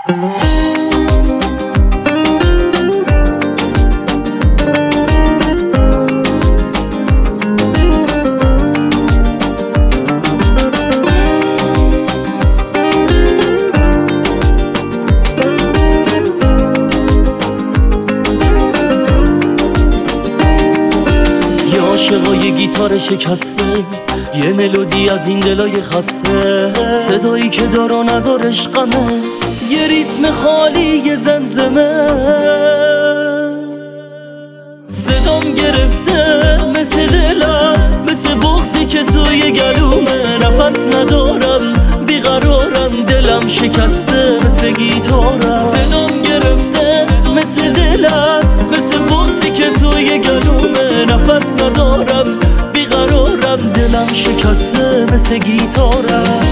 عاشقای گیتار شکسته، یه ملودی از این دلای خسته، صدایی که دار و ندارش غمه، یه ریتم خالی یه زمزمه. صدام گرفته مثل دلم، مثل بغضی که توی گلومه، نفس ندارم بیقرارم، دلم شکسته مثل گیتارم. صدام گرفته مثل دلم، مثل بغضی که توی گلومه، نفس ندارم بیقرارم، دلم شکسته مثل گیتارم.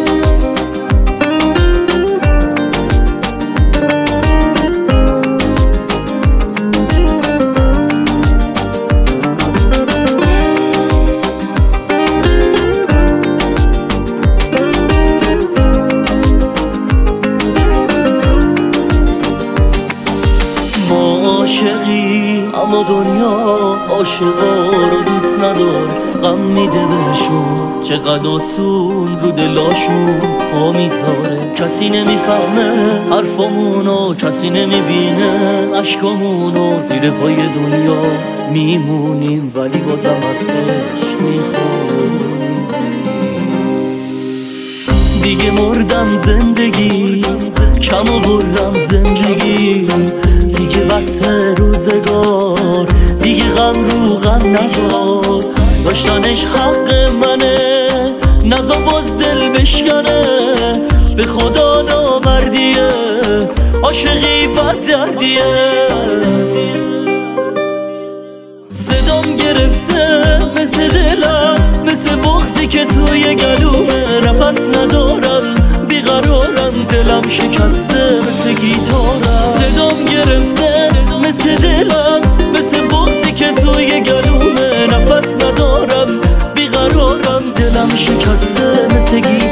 عاشقی اما دنیا عاشقا رو دوست ندار، غم میده بهشون، چقدر آسون رو دلاشون پا میذاره. کسی نمیفهمه حرفامونو، کسی نمیبینه عشقامونو، زیر پای دنیا میمونیم ولی بازم از عشق میخوانیم. دیگه مردم زندگی، کم آوردم زندگی، دیگه بسه روزگار، دیگه غم رو غم نذار. داشتنش حق منه، نذار باز دل بشکنه، به خدا نامردیه، عاشقی بد دردیه. صدام گرفته مثل دلم، مثل بغضی که توی گلومه، نفس ندارم بیقرارم، دلم شکسته مثل گیتارم. صدام گرفته مثل دلم، مثل بغضی که توی گلومه، نفس ندارم بیقرارم، دلم شکسته مثل گیتارم.